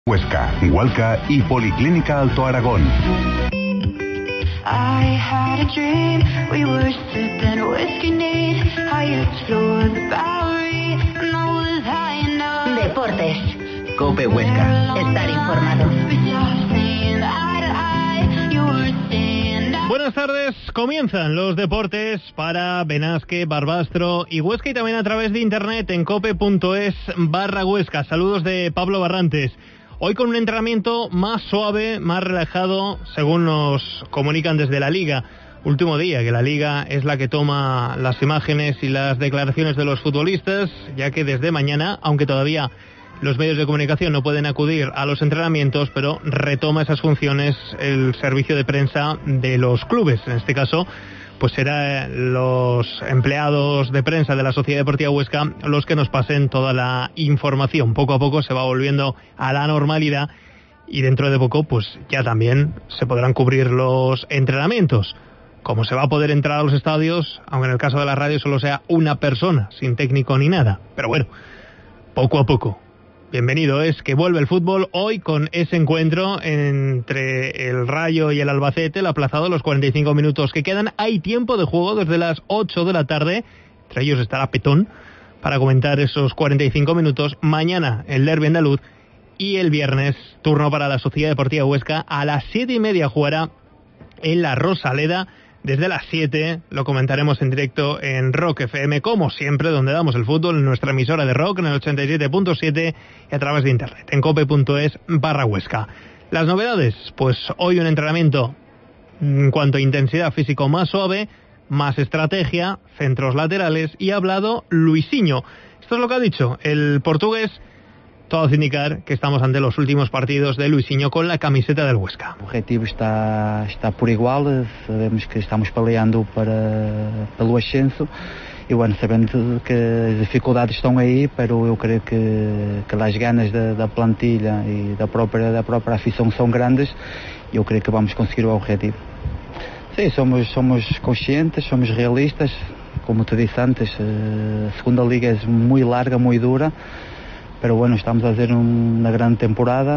Huesca, Hualca y Policlínica Alto Aragón. Deportes. COPE Huesca. Estar informado. Buenas tardes, comienzan los deportes para Benasque, Barbastro y Huesca, y también a través de internet en cope.es/Huesca. Saludos de Pablo Barrantes. Hoy con un entrenamiento más suave, más relajado, según nos comunican desde la Liga. Último día, que la Liga es la que toma las imágenes y las declaraciones de los futbolistas, ya que desde mañana, aunque todavía los medios de comunicación no pueden acudir a los entrenamientos, pero retoma esas funciones el servicio de prensa de los clubes. En este caso, pues serán los empleados de prensa de la Sociedad Deportiva Huesca los que nos pasen toda la información. Poco a poco se va volviendo a la normalidad y dentro de poco pues ya también se podrán cubrir los entrenamientos. Como se va a poder entrar a los estadios, aunque en el caso de la radio solo sea una persona, sin técnico ni nada. Pero bueno, poco a poco. Bienvenido es que vuelve el fútbol hoy con ese encuentro entre el Rayo y el Albacete, el aplazado los 45 minutos que quedan. Hay tiempo de juego desde las 8 de la tarde, entre ellos estará Petón para comentar esos 45 minutos. Mañana el derbi andaluz y el viernes turno para la Sociedad Deportiva Huesca. A las 7:30 jugará en la Rosaleda. Desde las 7 lo comentaremos en directo en Rock FM, como siempre, donde damos el fútbol, en nuestra emisora de rock, en el 87.7 y a través de internet, en cope.es/Huesca. Las novedades, pues hoy un entrenamiento en cuanto a intensidad físico más suave, más estrategia, centros laterales, y ha hablado Luisinho. Esto es lo que ha dicho el portugués. Todo hace indicar que estamos ante los últimos partidos de Luisinho con la camiseta del Huesca. O objetivo está por igual, sabemos que estamos peleando pelo ascenso e bueno, sabendo que as dificuldades estão aí, pero eu creio que as ganas da plantilha e da própria afição são grandes e eu creio que vamos conseguir o objetivo. Sim, somos conscientes, somos realistas, como te disse antes, a segunda liga é muito larga, muito dura. Pero bueno, estamos a hacer una gran temporada,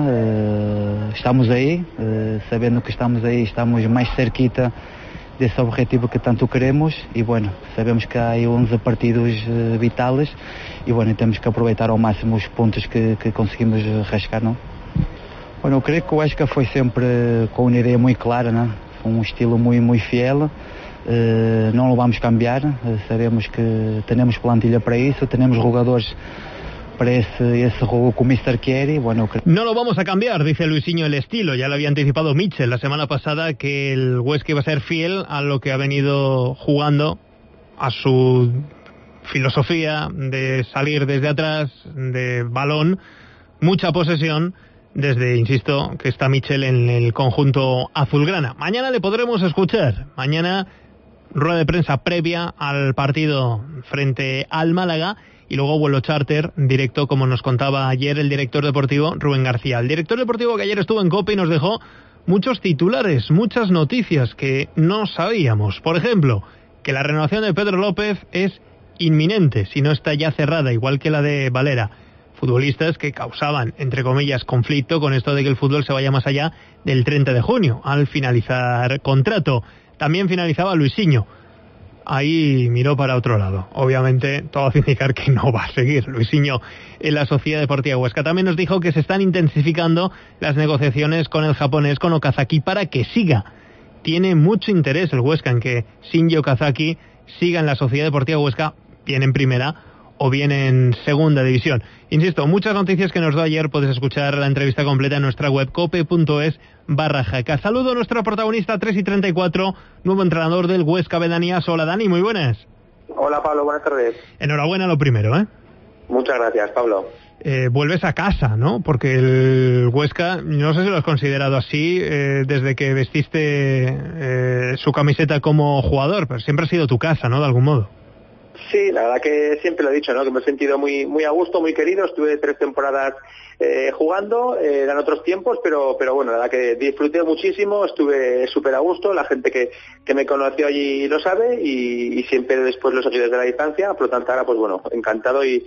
estamos ahí, sabiendo que estamos ahí, estamos más cerquita de ese objetivo que tanto queremos y bueno, sabemos que hay 11 partidos vitales y bueno, tenemos que aproveitar ao máximo os pontos que conseguimos rascar, ¿no? Bueno, eu creio que o Huesca foi sempre com uma ideia muito clara, ¿no? Um estilo muito fiel, não lo vamos cambiar, sabemos que temos plantilha para isso, temos jogadores para ese juego con Mr. Chieri. Bueno, no lo vamos a cambiar, dice Luisinho, el estilo. Ya lo había anticipado Mitchell la semana pasada, que el Huesca iba a ser fiel a lo que ha venido jugando, a su filosofía de salir desde atrás, de balón, mucha posesión, desde, insisto, que está Mitchell en el conjunto azulgrana. Mañana le podremos escuchar. Mañana rueda de prensa previa al partido frente al Málaga. Y luego vuelo charter directo, como nos contaba ayer el director deportivo Rubén García. El director deportivo que ayer estuvo en COPE y nos dejó muchos titulares, muchas noticias que no sabíamos. Por ejemplo, que la renovación de Pedro López es inminente, si no está ya cerrada, igual que la de Valera. Futbolistas que causaban, entre comillas, conflicto con esto de que el fútbol se vaya más allá del 30 de junio, al finalizar contrato. También finalizaba Luisinho. Ahí miró para otro lado. Obviamente, todo hace indicar que no va a seguir Luisinho en la Sociedad Deportiva Huesca. También nos dijo que se están intensificando las negociaciones con el japonés, con Okazaki, para que siga. Tiene mucho interés el Huesca en que Shinji Okazaki siga en la Sociedad Deportiva Huesca, bien en primera o bien en segunda división. Insisto, muchas noticias que nos dio ayer. Puedes escuchar la entrevista completa en nuestra web cope.es/Jaca. Saludo a nuestro protagonista 3:34, nuevo entrenador del Huesca Bedanías. Hola Dani, muy buenas. Hola Pablo, buenas tardes. Enhorabuena lo primero, ¿eh? Muchas gracias, Pablo. Vuelves a casa, ¿no? Porque el Huesca, no sé si lo has considerado así desde que vestiste su camiseta como jugador, pero siempre ha sido tu casa, ¿no? De algún modo. Sí, la verdad que siempre lo he dicho, ¿no? Que me he sentido muy a gusto, muy querido. Estuve 3 temporadas jugando, eran otros tiempos, pero bueno, la verdad que disfruté muchísimo, estuve súper a gusto. La gente que me conoció allí lo sabe y siempre después lo seguí desde la distancia. Por lo tanto, ahora pues bueno, encantado y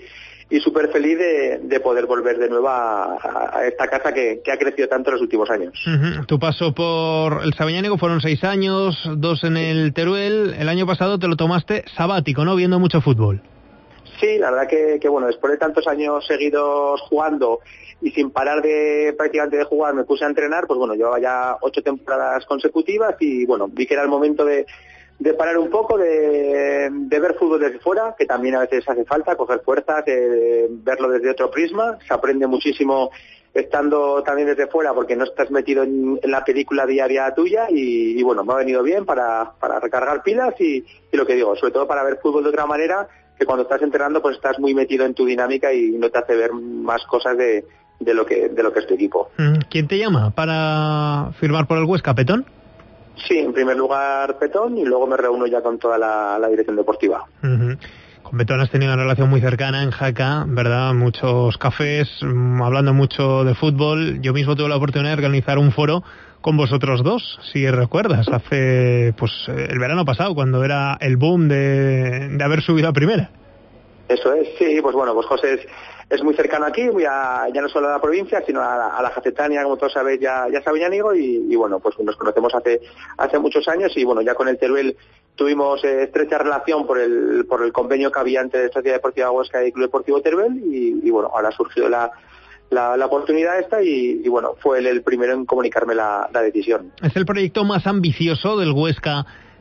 súper feliz de poder volver de nuevo a esta casa que ha crecido tanto en los últimos años. Tu paso por el Sabiñánigo fueron 6 años, 2 en el Teruel. El año pasado te lo tomaste sabático, ¿no? Viendo mucho fútbol. Sí, la verdad que bueno, después de tantos años seguidos jugando y sin parar prácticamente de jugar, me puse a entrenar. Pues bueno, llevaba ya 8 temporadas consecutivas y bueno, vi que era el momento de parar un poco, de ver fútbol desde fuera, que también a veces hace falta, coger fuerzas, verlo desde otro prisma. Se aprende muchísimo estando también desde fuera, porque no estás metido en la película diaria tuya, y bueno, me ha venido bien para recargar pilas y lo que digo, sobre todo para ver fútbol de otra manera, que cuando estás entrenando pues estás muy metido en tu dinámica y no te hace ver más cosas de lo que es tu equipo. ¿Quién te llama para firmar por el Huesca, Petón? Sí, en primer lugar Petón, y luego me reúno ya con toda la dirección deportiva. Con Petón has tenido una relación muy cercana en Jaca, ¿verdad? Muchos cafés, hablando mucho de fútbol. Yo mismo tuve la oportunidad de organizar un foro con vosotros dos, si recuerdas, hace el verano pasado, cuando era el boom de haber subido a primera. Eso es, sí, pues bueno, pues José es muy cercano aquí, ya no solo a la provincia, sino a la Jacetania, como todos sabéis, ya Sabiñánigo, y bueno, pues nos conocemos hace muchos años, y bueno, ya con el Teruel tuvimos estrecha relación por el convenio que había entre Sociedad Deportiva Huesca y Club Deportivo Teruel, y bueno, ahora surgió la oportunidad esta, y bueno, fue él el primero en comunicarme la decisión. Es el proyecto más ambicioso del Huesca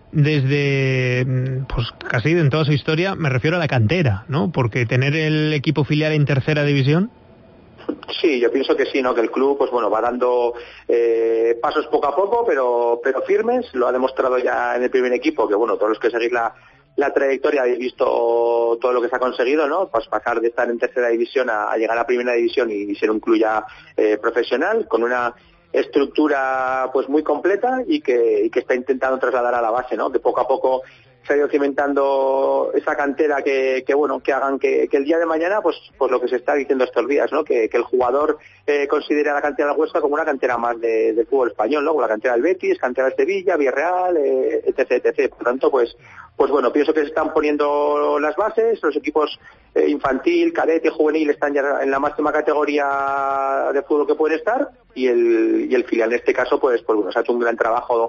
desde, pues casi en toda su historia. Me refiero a la cantera, ¿no? Porque tener el equipo filial en tercera división. Sí, yo pienso que sí, ¿no? Que el club, pues bueno, va dando pasos poco a poco, pero firmes. Lo ha demostrado ya en el primer equipo, que bueno, todos los que seguís la trayectoria habéis visto todo lo que se ha conseguido, ¿no? Pues pasar de estar en tercera división a llegar a primera división y ser un club ya profesional, con una estructura pues muy completa y que está intentando trasladar a la base, ¿no? Que poco a poco se ha ido cimentando esa cantera que bueno, que hagan que el día de mañana pues lo que se está diciendo estos días, ¿no? Que el jugador considere a la cantera del Huesca como una cantera más de fútbol español, ¿no? Como la cantera del Betis, cantera del Sevilla, Villarreal, etc. Por tanto, pues bueno, pienso que se están poniendo las bases, los equipos infantil, cadete, juvenil están ya en la máxima categoría de fútbol que pueden estar, y el filial en este caso pues bueno, se ha hecho un gran trabajo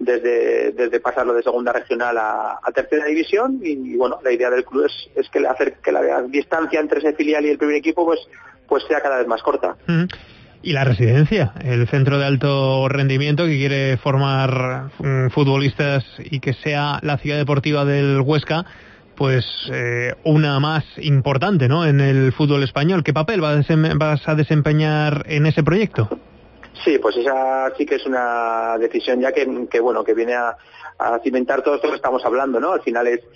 desde pasarlo de segunda regional a tercera división, y bueno, la idea del club es que hacer que la distancia entre ese filial y el primer equipo pues sea cada vez más corta. Y la residencia, el centro de alto rendimiento que quiere formar futbolistas y que sea la ciudad deportiva del Huesca, pues una más importante, ¿no? En el fútbol español. ¿Qué papel vas a desempeñar en ese proyecto? Sí, pues esa sí que es una decisión ya que bueno, que viene a cimentar todo esto que estamos hablando, ¿no? Al final es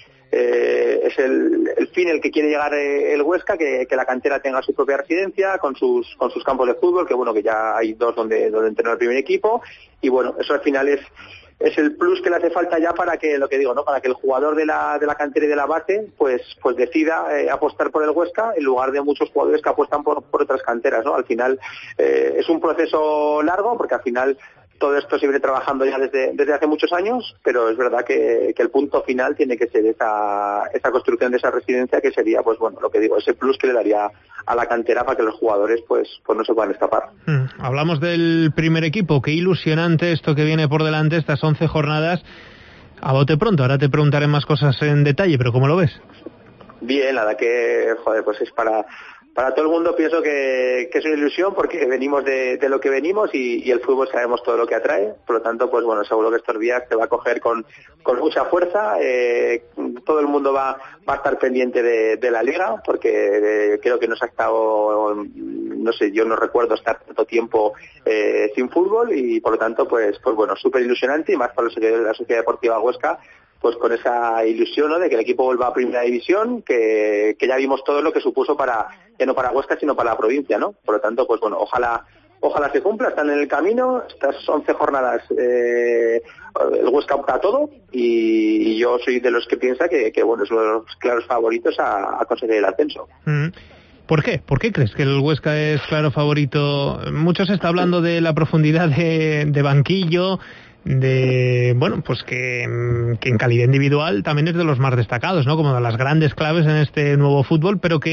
el fin el que quiere llegar el Huesca, que la cantera tenga su propia residencia con sus campos de fútbol, que bueno, que ya hay 2 donde entrena el primer equipo, y bueno, eso al final es el plus que le hace falta ya para que, lo que digo, ¿no? Para que el jugador de la cantera y de la base pues decida apostar por el Huesca en lugar de muchos jugadores que apuestan por otras canteras, ¿no? Al final es un proceso largo, porque al final todo esto se viene trabajando ya desde hace muchos años, pero es verdad que el punto final tiene que ser esa construcción de esa residencia, que sería, pues bueno, lo que digo, ese plus que le daría a la cantera para que los jugadores pues no se puedan escapar. Hablamos del primer equipo, qué ilusionante esto que viene por delante, estas 11 jornadas. A bote pronto, ahora te preguntaré más cosas en detalle, pero ¿cómo lo ves? Bien, la verdad que, joder, pues es para todo el mundo, pienso que es una ilusión, porque venimos de lo que venimos, y el fútbol sabemos todo lo que atrae. Por lo tanto, pues bueno, seguro que estos días te va a coger con mucha fuerza. Todo el mundo va a estar pendiente de la liga, porque creo que nos ha estado, no sé, yo no recuerdo estar tanto tiempo sin fútbol, y por lo tanto pues bueno, súper ilusionante, y más para los seguidores de la Sociedad Deportiva Huesca, pues con esa ilusión, ¿no? De que el equipo vuelva a primera división, que ya vimos todo lo que supuso ya no para Huesca, sino para la provincia, ¿no? Por lo tanto, pues bueno, ojalá se cumpla, están en el camino. Estas 11 jornadas el Huesca opta a todo, y yo soy de los que piensa que bueno, es uno de los claros favoritos a conseguir el ascenso. ¿Por qué? ¿Por qué crees que el Huesca es claro favorito? Mucho se está hablando de la profundidad de banquillo, bueno, pues que en calidad individual también es de los más destacados, ¿no? Como de las grandes claves en este nuevo fútbol, pero que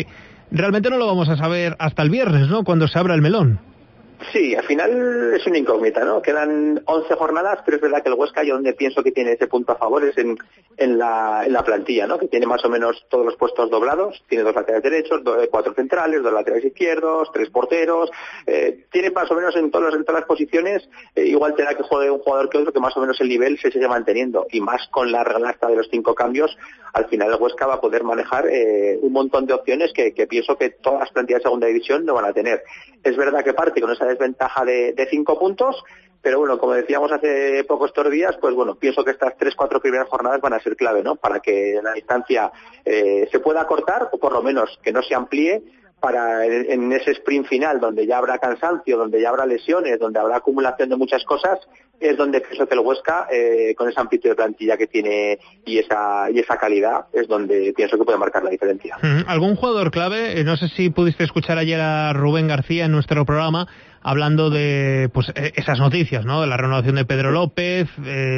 realmente no lo vamos a saber hasta el viernes, ¿no?, cuando se abra el melón. Sí, al final es una incógnita, ¿no? Quedan 11 jornadas, pero es verdad que el Huesca, yo donde pienso que tiene ese punto a favor es en la plantilla, ¿no? Que tiene más o menos todos los puestos doblados, tiene 2 laterales derechos, 4 centrales, 2 laterales izquierdos, 3 porteros, tiene más o menos en todas las posiciones, igual tendrá que juegue un jugador que otro, que más o menos el nivel se sigue manteniendo, y más con la regla de los 5 cambios, al final el Huesca va a poder manejar un montón de opciones que pienso que todas las plantillas de segunda división no van a tener. Es verdad que parte con esa desventaja de 5 puntos, pero bueno, como decíamos hace pocos días, pues bueno, pienso que estas 3-4 primeras jornadas van a ser clave, ¿no? Para que la distancia se pueda acortar, o por lo menos que no se amplíe, para en ese sprint final, donde ya habrá cansancio, donde ya habrá lesiones, donde habrá acumulación de muchas cosas, es donde pienso que el Huesca, con esa amplitud de plantilla que tiene y esa calidad, es donde pienso que puede marcar la diferencia. ¿Algún jugador clave? No sé si pudiste escuchar ayer a Rubén García en nuestro programa hablando de pues esas noticias, ¿no? De la renovación de Pedro López,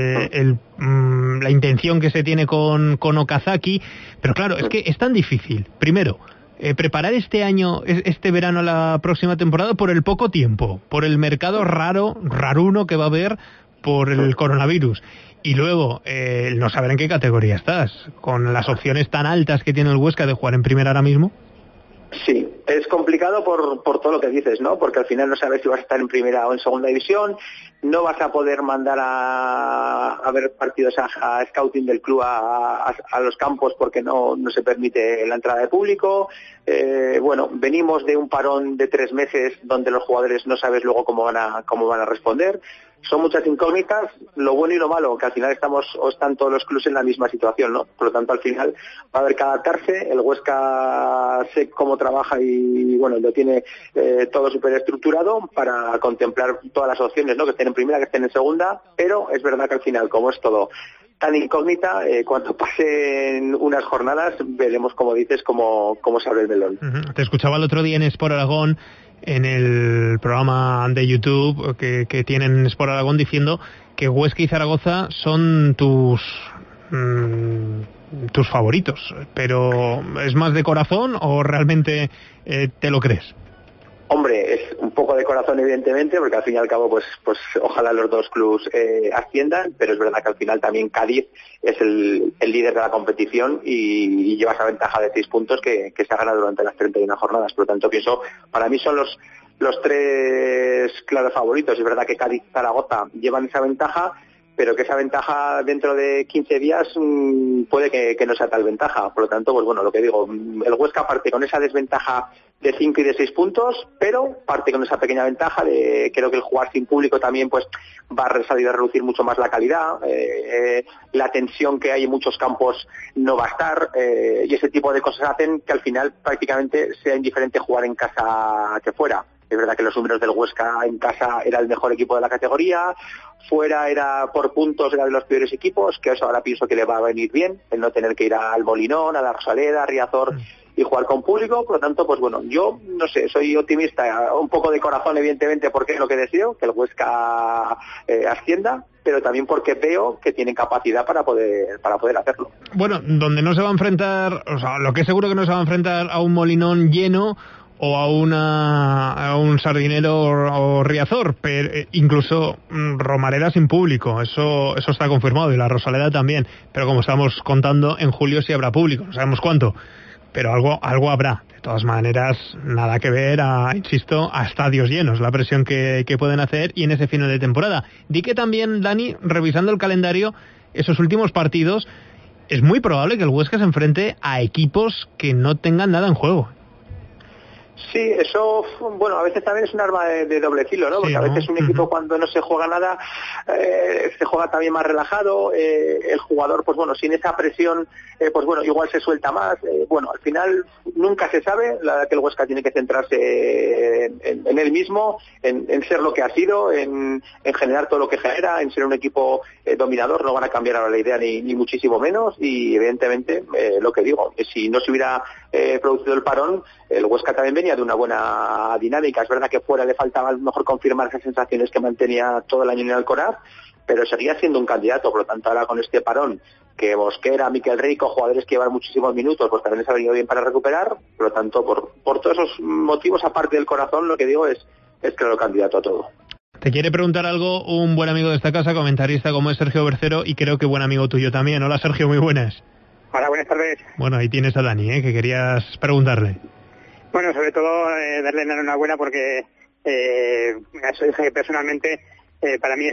la intención que se tiene con Okazaki, pero claro, es que es tan difícil. Primero, preparar este año, este verano, la próxima temporada, por el poco tiempo, por el mercado raruno que va a haber por el coronavirus. Y luego, no saber en qué categoría estás, con las opciones tan altas que tiene el Huesca de jugar en primera ahora mismo. Sí, es complicado por todo lo que dices, ¿no? Porque al final no sabes si vas a estar en primera o en segunda división, no vas a poder mandar a ver partidos a scouting del club a los campos porque no se permite la entrada de público. Bueno, venimos de un parón de 3 meses donde los jugadores no sabes luego cómo van a responder. Son muchas incógnitas, lo bueno y lo malo, que al final están todos los clubes en la misma situación, ¿no? Por lo tanto, al final va a haber que adaptarse. El Huesca sé cómo trabaja y, bueno, lo tiene todo súper estructurado para contemplar todas las opciones, ¿no? Que estén en primera, que estén en segunda, pero es verdad que al final, como es todo tan incógnita, cuando pasen unas jornadas veremos, como dices, cómo se abre el melón. Te escuchaba el otro día en Sport Aragón, en el programa de YouTube que tienen Sport Aragón, diciendo que Huesca y Zaragoza son tus favoritos, pero ¿es más de corazón o realmente te lo crees? Hombre, es un poco de corazón, evidentemente, porque al fin y al cabo, pues ojalá los dos clubes asciendan, pero es verdad que al final también Cádiz es el líder de la competición y lleva esa ventaja de 6 puntos que se ha ganado durante las 31 jornadas. Por lo tanto, pienso, para mí son los 3 claros favoritos. Es verdad que Cádiz y Zaragoza llevan esa ventaja, pero que esa ventaja dentro de 15 días puede que no sea tal ventaja. Por lo tanto, pues bueno, lo que digo, el Huesca parte con esa desventaja de 5 y de 6 puntos, pero parte con esa pequeña ventaja de, creo que el jugar sin público también pues va a salir a reducir mucho más la calidad, la tensión que hay en muchos campos no va a estar, y ese tipo de cosas hacen que al final prácticamente sea indiferente jugar en casa que fuera. Es verdad que los números del Huesca en casa era el mejor equipo de la categoría, fuera era por puntos, era de los peores equipos, que eso ahora pienso que le va a venir bien, el no tener que ir al Molinón, a la Rosaleda, a Riazor y jugar con público. Por lo tanto, pues bueno, yo no sé, soy optimista, un poco de corazón evidentemente, porque es lo que deseo, que el Huesca ascienda, pero también porque veo que tienen capacidad para poder hacerlo. Bueno, donde no se va a enfrentar, o sea, lo que es seguro que no se va a enfrentar a un Molinón lleno o a un Sardinero o Riazor, pero incluso Romareda sin público, eso está confirmado, y la Rosaleda también, pero como estamos contando, en julio sí habrá público, no sabemos cuánto, pero algo habrá. De todas maneras, nada que ver insisto, a estadios llenos, la presión que pueden hacer y en ese final de temporada. Di que también, Dani, revisando el calendario, esos últimos partidos, es muy probable que el Huesca se enfrente a equipos que no tengan nada en juego. Sí, eso, bueno, a veces también es un arma de doble filo, ¿no? Porque a veces un equipo cuando no se juega nada, se juega también más relajado, el jugador, pues bueno, sin esa presión, pues bueno, igual se suelta más, bueno, al final nunca se sabe, la verdad que el Huesca tiene que centrarse en él mismo, en ser lo que ha sido, en generar todo lo que genera, en ser un equipo dominador. No van a cambiar ahora la idea ni muchísimo menos, y evidentemente, lo que digo, si no se hubiera producido el parón, el Huesca también venía de una buena dinámica. Es verdad que fuera le faltaba a lo mejor confirmar esas sensaciones que mantenía todo el año en el Alcoraz, pero seguía siendo un candidato. Por lo tanto, ahora con este parón, que Mosquera, Miquel Rico, jugadores que llevan muchísimos minutos, pues también les ha venido bien para recuperar. Por lo tanto, por todos esos motivos, aparte del corazón, lo que digo es claro candidato a todo. Te quiere preguntar algo un buen amigo de esta casa, comentarista como es Sergio Bercero, y creo que buen amigo tuyo también. Hola Sergio, muy buenas. Hola, buenas tardes. Bueno, ahí tienes a Dani, que querías preguntarle. Bueno, sobre todo darle la enhorabuena porque eso dije personalmente, para mí es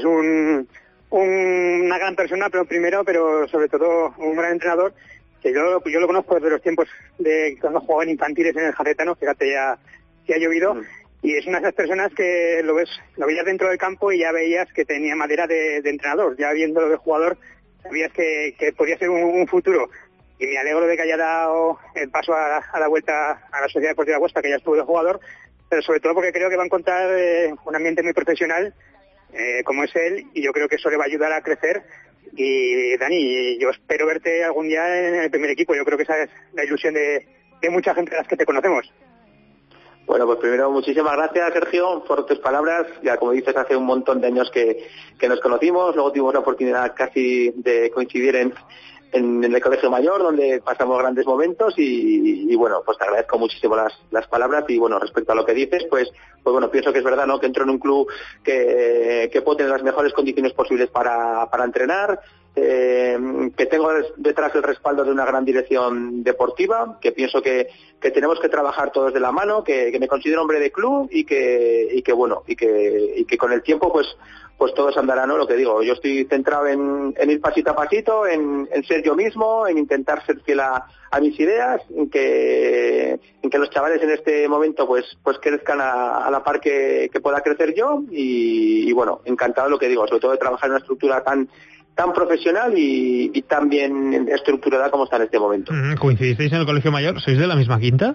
una gran persona, pero sobre todo un gran entrenador, que yo lo conozco desde los tiempos de cuando jugaba en infantiles en el Jacetano, fíjate, ya ha llovido, y es una de esas personas que lo veías dentro del campo y ya veías que tenía madera de entrenador, ya viéndolo de jugador sabías que podía ser un futuro. Y me alegro de que haya dado el paso a la vuelta a la Sociedad Deportiva Huesca, que ya estuvo de jugador, pero sobre todo porque creo que va a encontrar un ambiente muy profesional, como es él, y yo creo que eso le va a ayudar a crecer. Y Dani, yo espero verte algún día en el primer equipo. Yo creo que esa es la ilusión de mucha gente de las que te conocemos. Bueno, pues primero muchísimas gracias, Sergio, por tus palabras. Ya como dices, hace un montón de años que nos conocimos, luego tuvimos la oportunidad casi de coincidir en el Colegio Mayor, donde pasamos grandes momentos y bueno, pues te agradezco muchísimo las palabras. Y bueno, respecto a lo que dices, pues bueno, pienso que es verdad, ¿no?, que entro en un club que puede tener las mejores condiciones posibles para entrenar, que tengo detrás el respaldo de una gran dirección deportiva, que pienso que tenemos que trabajar todos de la mano, que me considero hombre de club y que con el tiempo pues todo se andará, ¿no? Lo que digo, yo estoy centrado en ir pasito a pasito, en ser yo mismo, en intentar ser fiel a mis ideas, en que los chavales en este momento pues crezcan a la par que pueda crecer yo y bueno, encantado, lo que digo, sobre todo de trabajar en una estructura tan profesional y tan bien estructurada como está en este momento. ¿Coincidisteis en el Colegio Mayor? ¿Sois de la misma quinta?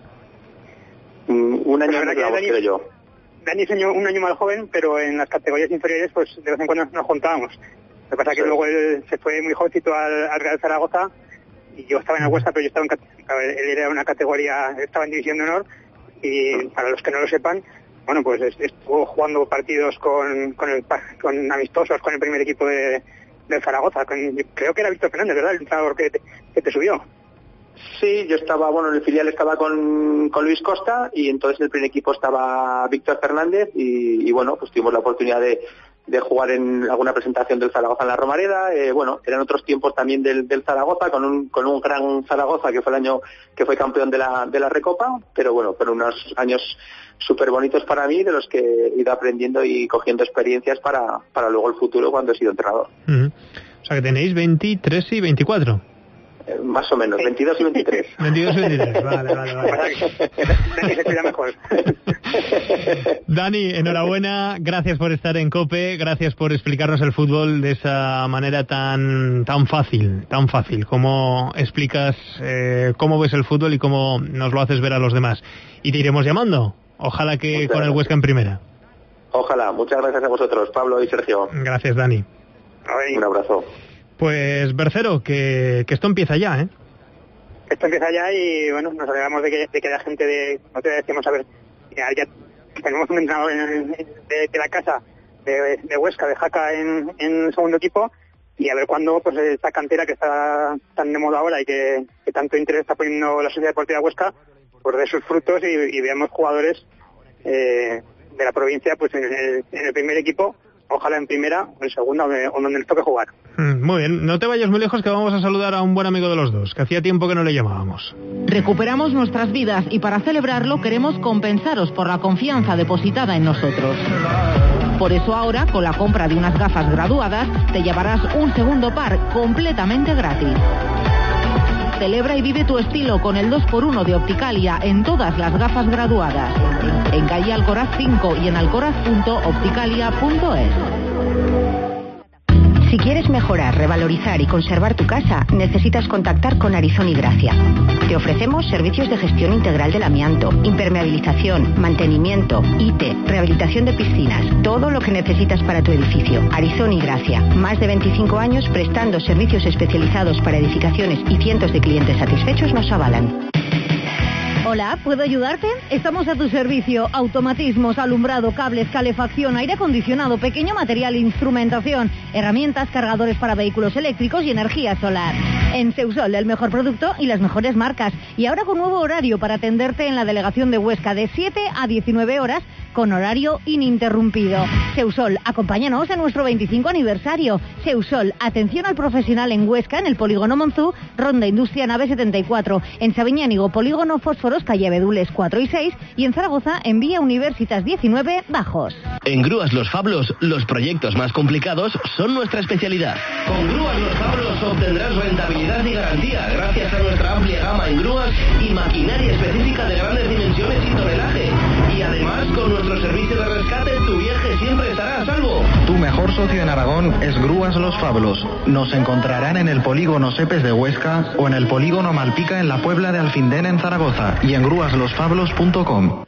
Un año menos, creo yo. Dani es un año más joven, pero en las categorías inferiores pues de vez en cuando nos juntábamos. Lo que pasa es que luego él se fue muy jovencito al Real Zaragoza y yo estaba en el Huesca, pero él era una categoría, estaba en División de Honor, y para los que no lo sepan, bueno, pues estuvo jugando partidos con amistosos con el primer equipo del Zaragoza. Creo que era Víctor Fernández, ¿verdad?, el entrenador que te subió. Sí, yo estaba, en el filial estaba con Luis Costa y entonces en el primer equipo estaba Víctor Fernández y bueno, pues tuvimos la oportunidad de jugar en alguna presentación del Zaragoza en la Romareda. Bueno, eran otros tiempos también del Zaragoza, con un gran Zaragoza que fue el año que fue campeón de la Recopa, pero bueno, fueron unos años súper bonitos para mí, de los que he ido aprendiendo y cogiendo experiencias para luego el futuro cuando he sido entrenador. O sea que tenéis 23 y 24. Más o menos, 22 y 23. 22 y 23, vale. Dani se cuida mejor. Dani, enhorabuena, gracias por estar en COPE, gracias por explicarnos el fútbol de esa manera tan fácil. Cómo explicas cómo ves el fútbol y cómo nos lo haces ver a los demás. Y te iremos llamando, ojalá que muchas con el Huesca en primera. Ojalá, muchas gracias a vosotros, Pablo y Sergio. Gracias, Dani. Un abrazo. Pues, Bercero, que esto empieza ya, ¿eh? Esto empieza ya y, bueno, nos alegramos de que la gente no te decimos, a ver, ya tenemos un entrenador de la casa, de Huesca, de Jaca, en el segundo equipo, y a ver cuándo, pues, esta cantera que está tan de moda ahora y que tanto interés está poniendo la Sociedad Deportiva Huesca, pues dé sus frutos y veamos jugadores de la provincia, pues, en el primer equipo, ojalá en primera o en segunda o donde les toque jugar. Muy bien, no te vayas muy lejos, que vamos a saludar a un buen amigo de los dos, que hacía tiempo que no le llamábamos. Recuperamos nuestras vidas y para celebrarlo queremos compensaros por la confianza depositada en nosotros. Por eso ahora, con la compra de unas gafas graduadas, te llevarás un segundo par completamente gratis. Celebra y vive tu estilo con el 2x1 de Opticalia en todas las gafas graduadas. En calle Alcoraz 5 y en alcoraz.opticalia.es. Si quieres mejorar, revalorizar y conservar tu casa, necesitas contactar con Arizón y Gracia. Te ofrecemos servicios de gestión integral del amianto, impermeabilización, mantenimiento, IT, rehabilitación de piscinas, todo lo que necesitas para tu edificio. Arizón y Gracia, más de 25 años prestando servicios especializados para edificaciones y cientos de clientes satisfechos nos avalan. Hola, ¿puedo ayudarte? Estamos a tu servicio. Automatismos, alumbrado, cables, calefacción, aire acondicionado, pequeño material, instrumentación, herramientas, cargadores para vehículos eléctricos y energía solar. En Seusol, el mejor producto y las mejores marcas. Y ahora con nuevo horario para atenderte en la delegación de Huesca de 7 a 19 horas con horario ininterrumpido. Seusol, acompáñanos en nuestro 25 aniversario. Seusol, atención al profesional en Huesca, en el Polígono Monzú, Ronda Industria Nave 74. En Sabiñánigo, Polígono Fósforos, calle Abedules 4 y 6. Y en Zaragoza, en Vía Universitas 19, Bajos. En Grúas Los Fablos, los proyectos más complicados son nuestra especialidad. Con Grúas Los Fablos obtendrás rentabilidad y garantía gracias a nuestra amplia gama en grúas y maquinaria específica de grandes dimensiones y tonelaje. Y además, con nuestro servicio de rescate, tu viaje siempre estará a salvo. Tu mejor socio en Aragón es Grúas Los Fablos. Nos encontrarán en el Polígono Sepes de Huesca o en el Polígono Malpica en la Puebla de Alfindén en Zaragoza y en grúaslosfablos.com.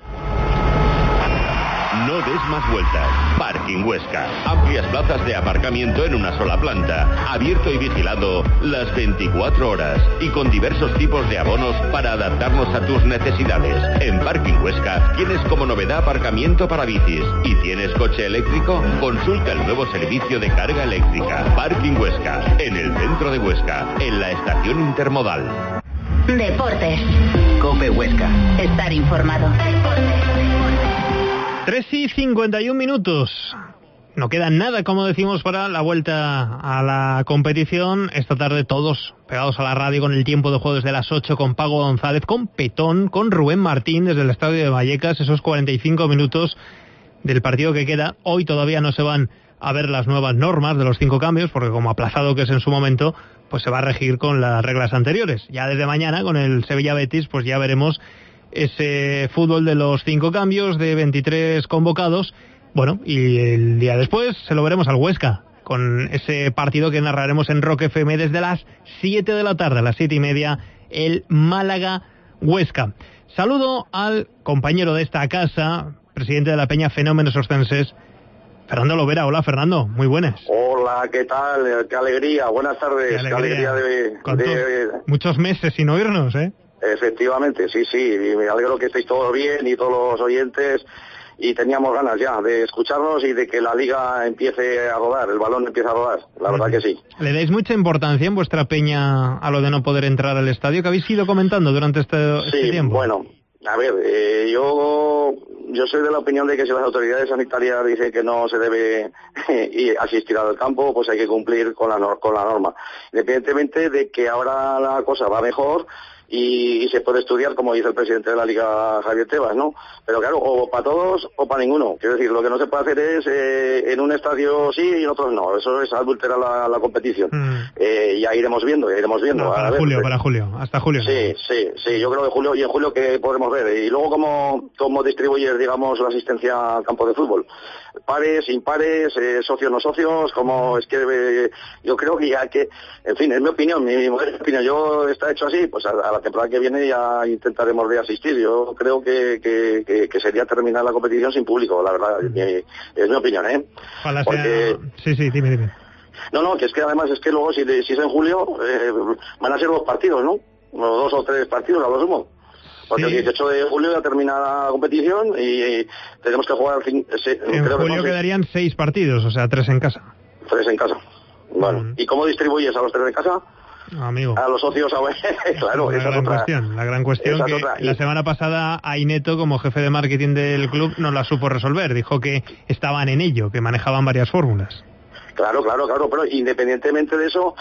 No des más vueltas. Parking Huesca. Amplias plazas de aparcamiento en una sola planta. Abierto y vigilado las 24 horas. Y con diversos tipos de abonos para adaptarnos a tus necesidades. En Parking Huesca tienes como novedad aparcamiento para bicis. ¿Y tienes coche eléctrico? Consulta el nuevo servicio de carga eléctrica. Parking Huesca. En el centro de Huesca. En la estación intermodal. Deportes. COPE Huesca. Estar informado. 3:51. No queda nada, como decimos, para la vuelta a la competición. Esta tarde todos pegados a la radio con el tiempo de juego desde las 8, con Pago González, con Petón, con Rubén Martín desde el estadio de Vallecas. Esos 45 minutos del partido que queda. Hoy todavía no se van a ver las nuevas normas de los 5 cambios, porque como aplazado que es en su momento, pues se va a regir con las reglas anteriores. Ya desde mañana, con el Sevilla-Betis, pues ya veremos ese fútbol de los 5 cambios, de 23 convocados. Bueno, y el día después se lo veremos al Huesca, con ese partido que narraremos en Rock FM desde las 7 de la tarde, a las 7:30, el Málaga-Huesca. Saludo al compañero de esta casa, presidente de la Peña Fenómenos Ostenses, Fernando Lovera. Hola, Fernando, muy buenas. Hola, ¿qué tal? Qué alegría, buenas tardes. Qué alegría de... Muchos meses sin oírnos, ¿eh? Efectivamente, sí, y me alegro que estéis todos bien y todos los oyentes, y teníamos ganas ya de escucharnos y de que la liga empiece a rodar, el balón empiece a rodar, la verdad que sí. ¿Le dais mucha importancia en vuestra Peña a lo de no poder entrar al estadio, que habéis ido comentando durante este tiempo? Bueno, a ver, yo soy de la opinión de que si las autoridades sanitarias dicen que no se debe asistir al campo, pues hay que cumplir con la norma, independientemente de que ahora la cosa va mejor y se puede estudiar, como dice el presidente de la Liga, Javier Tebas, ¿no? Pero claro, o para todos o para ninguno. Quiero decir, lo que no se puede hacer es en un estadio sí y en otros no. Eso es adulterar la competición. Ya iremos viendo. No, para julio, hasta julio. Sí, yo creo que julio, y en julio que podremos ver. Y luego cómo distribuyes, digamos, la asistencia al campo de fútbol. Pares, impares, socios, no socios, como es que yo creo que ya que, en fin, es mi opinión, mi modesta opinión. Yo está hecho así, pues a la temporada que viene ya intentaremos reasistir. Yo creo que sería terminar la competición sin público, la verdad, es mi opinión, ¿eh? Porque... Sí, dime. No, que es que además es que luego si es en julio van a ser 2 partidos, ¿no? O 2 o 3 partidos, a lo sumo. Porque el 18 de julio ya termina la competición y tenemos que jugar... En julio quedarían 6 partidos, o sea, 3 en casa. 3 en casa. Bueno, ¿y cómo distribuyes a los 3 de casa? Amigo. A los socios, claro, esa es otra. La gran cuestión que la semana pasada Aineto, como jefe de marketing del club, no la supo resolver. Dijo que estaban en ello, que manejaban varias fórmulas. Claro, pero independientemente de eso,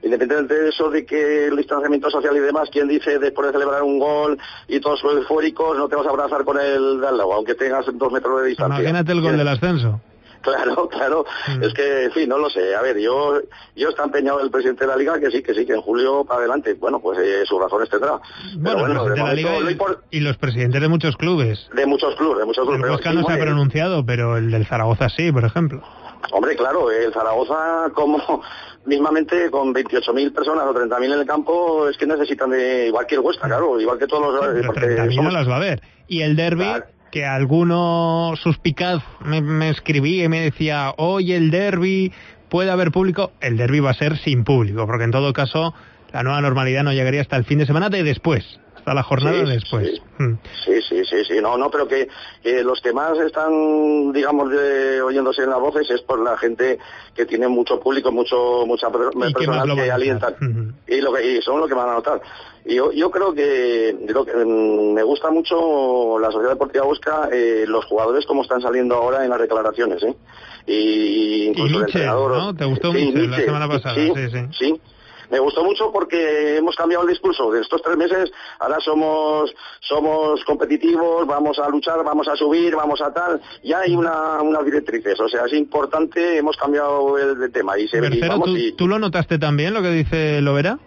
de que el distanciamiento social y demás, quien dice después de celebrar un gol y todos eufóricos, no te vas a abrazar con el de al lado, aunque tengas 2 metros de distancia. Imagínate el gol del ascenso. Claro, es que, en fin, no lo sé. A ver, yo está empeñado el presidente de la Liga que sí, que en julio para adelante. Bueno, pues sus razones tendrá. Bueno, el presidente de la Liga y los presidentes de muchos clubes. De muchos clubes. El Huesca no se ha pronunciado, pero el del Zaragoza sí, por ejemplo. Hombre, claro, el Zaragoza, como mismamente con 28.000 personas o 30.000 en el campo, es que necesitan igual que el Huesca, claro, igual que todos los... Pero 30.000 no las va a haber. Y el derbi... Claro. Que alguno suspicaz me escribía y me decía, oye, el derbi puede haber público. El derbi va a ser sin público, porque en todo caso la nueva normalidad no llegaría hasta el fin de semana de después, hasta la jornada después. Sí. No, pero que los que más están, digamos, oyéndose en las voces es por la gente que tiene mucho público, mucha personal que alientan. Y son los que van a notar. Y yo creo que me gusta mucho la Sociedad Deportiva Huesca, los jugadores como están saliendo ahora en las declaraciones, y incluso el entrenador, ¿no? ¿Te gustó Michel la semana pasada? Sí. Me gustó mucho porque hemos cambiado el discurso. De estos 3 meses, ahora somos competitivos, vamos a luchar, vamos a subir, vamos a tal. Ya hay unas directrices, o sea, es importante, hemos cambiado el tema. Y Bercero, ¿tú lo notaste también, lo que dice Lovera?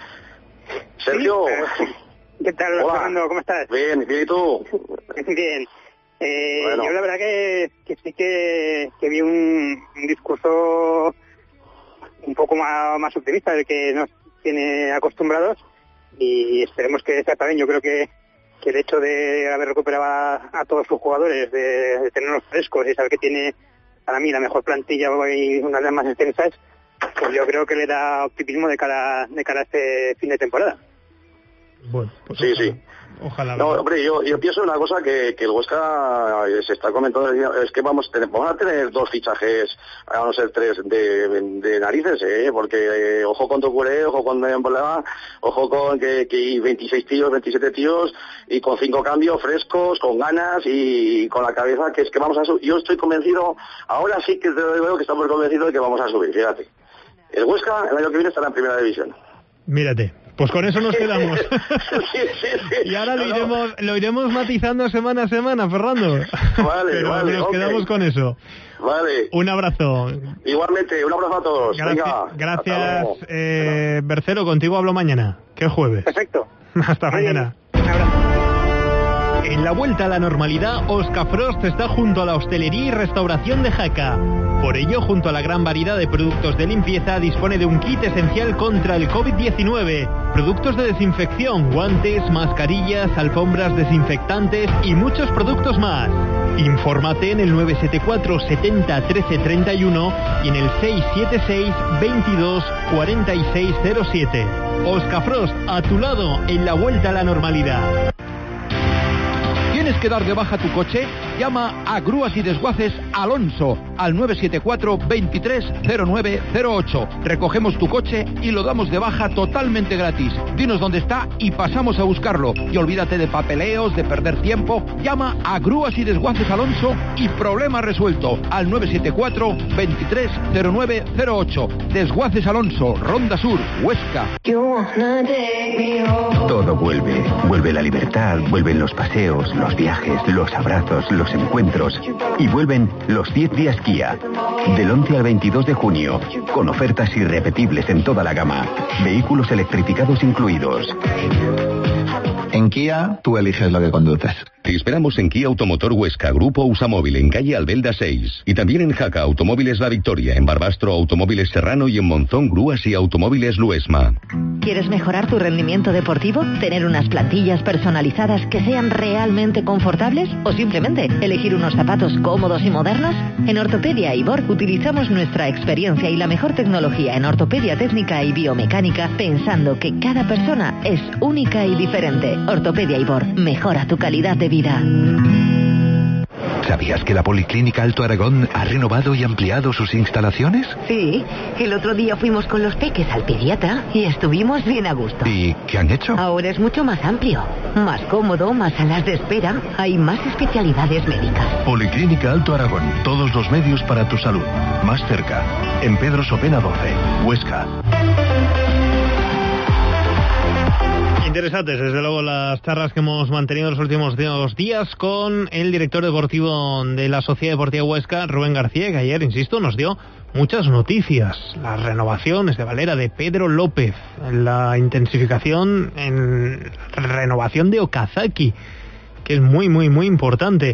Sergio. ¿Qué tal, Fernando? ¿Cómo estás? Bien, ¿y tú? Bien. Bueno. Yo la verdad que sí que vi un discurso un poco más optimista del que nos tiene acostumbrados, y esperemos que sea también. Yo creo que el hecho de haber recuperado a todos sus jugadores, de tenerlos frescos y saber que tiene para mí la mejor plantilla y una de las más extensas, pues yo creo que le da optimismo de cara a este fin de temporada. Bueno, pues sí. Ojalá. No, hombre, yo pienso una cosa que el Huesca se está comentando, es que vamos a tener 2 fichajes, a no ser 3 de narices, porque ojo con Tokuré, ojo con Emboleva, ojo con que 26 tíos, 27 tíos, y con 5 cambios frescos, con ganas y con la cabeza, que es que vamos a subir. Yo estoy convencido, ahora sí que te digo que estamos convencidos de que vamos a subir, fíjate. El Huesca el año que viene estará en primera división. Mírate, pues con eso nos quedamos. Sí. Y ahora lo iremos matizando semana a semana, Fernando. Vale, pero nos quedamos con eso. Vale. Un abrazo. Igualmente, un abrazo a todos. Gracias, Bercero, contigo hablo mañana, que es jueves. Perfecto. Hasta mañana. Un abrazo. En la vuelta a la normalidad, Oscafrost está junto a la hostelería y restauración de Jaca. Por ello, junto a la gran variedad de productos de limpieza, dispone de un kit esencial contra el COVID-19. Productos de desinfección, guantes, mascarillas, alfombras desinfectantes y muchos productos más. Infórmate en el 974 70 13 31 y en el 676 22 4607. Oscafrost, a tu lado en la vuelta a la normalidad. ¿Tienes que dar de baja tu coche? Llama a Grúas y Desguaces Alonso al 974 230908. Recogemos tu coche y lo damos de baja totalmente gratis. Dinos dónde está y pasamos a buscarlo. Y olvídate de papeleos, de perder tiempo. Llama a Grúas y Desguaces Alonso y problema resuelto al 974 230908. Desguaces Alonso, Ronda Sur, Huesca. Todo vuelve. Vuelve la libertad, vuelven los paseos, los viajes, los abrazos, los encuentros. Y vuelven los 10 días Kia. Del 11 al 22 de junio. Con ofertas irrepetibles en toda la gama. Vehículos electrificados incluidos. En Kia, tú eliges lo que conduces. Te esperamos en Kia Automotor Huesca, Grupo Usamóvil, en calle Albelda 6. Y también en Jaca, Automóviles La Victoria, en Barbastro, Automóviles Serrano y en Monzón, Grúas y Automóviles Luesma. ¿Quieres mejorar tu rendimiento deportivo? ¿Tener unas plantillas personalizadas que sean realmente confortables? ¿O simplemente elegir unos zapatos cómodos y modernos? En Ortopedia Ibor utilizamos nuestra experiencia y la mejor tecnología en ortopedia técnica y biomecánica, pensando que cada persona es única y diferente. Ortopedia Ibor, mejora tu calidad de vida. ¿Sabías que la Policlínica Alto Aragón ha renovado y ampliado sus instalaciones? Sí, el otro día fuimos con los peques al pediatra y estuvimos bien a gusto. ¿Y qué han hecho? Ahora es mucho más amplio, más cómodo, más salas de espera, hay más especialidades médicas. Policlínica Alto Aragón, todos los medios para tu salud. Más cerca, en Pedro Sopena 12, Huesca. Interesantes, desde luego, las charlas que hemos mantenido los últimos 2 días con el director deportivo de la Sociedad Deportiva Huesca, Rubén García, que ayer, insisto, nos dio muchas noticias. Las renovaciones de Valera, de Pedro López, la intensificación en renovación de Okazaki, que es muy, muy, muy importante.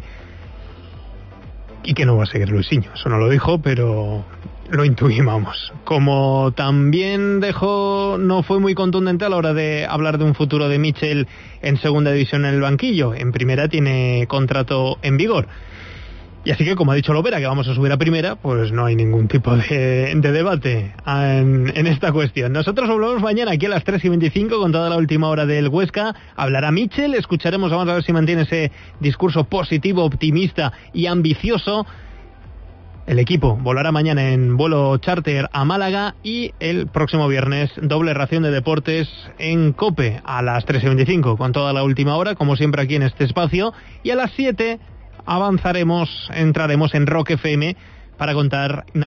Y que no va a seguir Luisinho, eso no lo dijo, pero lo intuíamos. Como también no fue muy contundente a la hora de hablar de un futuro de Michel en segunda división en el banquillo. En primera tiene contrato en vigor. Y así que, como ha dicho Lopera, que vamos a subir a primera, pues no hay ningún tipo de debate en esta cuestión. Nosotros volvemos mañana aquí a las 3:25 con toda la última hora del Huesca. Hablará Michel, escucharemos, vamos a ver si mantiene ese discurso positivo, optimista y ambicioso. El equipo volará mañana en vuelo charter a Málaga y el próximo viernes doble ración de deportes en COPE a las 3:25 con toda la última hora, como siempre aquí en este espacio, y a las 7 entraremos en Rock FM para contar